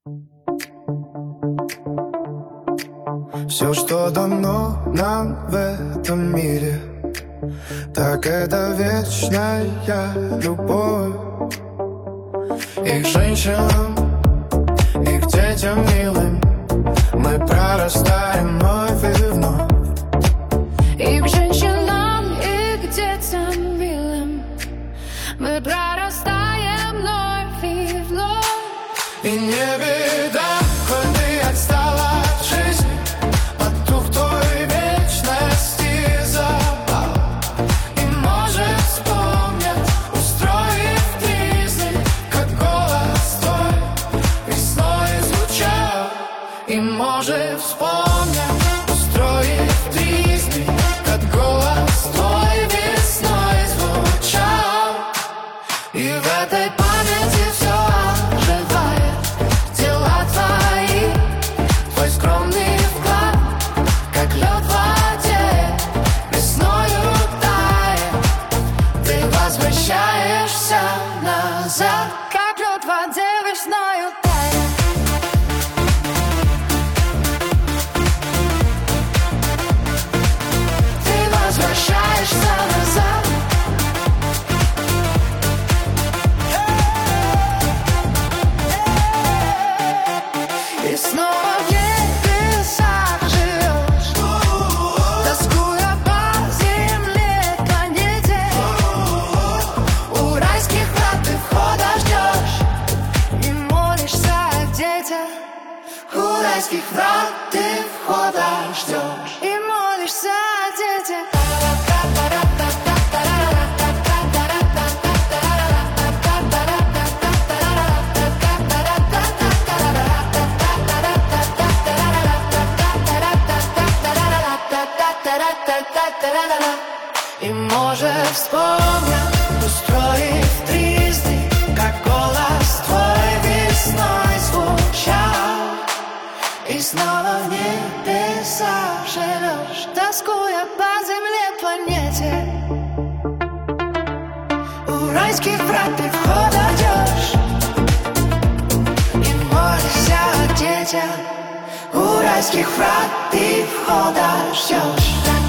Все, что дано нам в этом мире, так это вечная любовь. И к женщинам, и к детям милым мы прорастаем вновь и вновь. И к женщинам, и к детям милым мы прорастаем вновь и вновь. И не беда, хоть ты отстала от жизни, потух твой вечности запал. И может вспомнят, устроив тризны, как голос твой весной звучал. И может вспомнят, устроив тризны, как голос твой весной звучал. И в этой памяти все оживает, дела твои, твой скромный вклад, как лед в воде, весною тает. Ты возвращаешься назад, Как лед в воде весною тает. Ты возвращаешься назад. И снова в небесах живешь, тоскуя по земле, планете. У райских врат ты входа ждешь и молишься о детях. У райских врат ты входа ждешь и молишься о детях. И может вспомнят, устроив тризны, как голос твой весной звучал. И снова в небесах живешь, тоскуя по земле, планете. У райских врат ты входа ждешь и молишься о детях. У райских врат ты входа ждешь.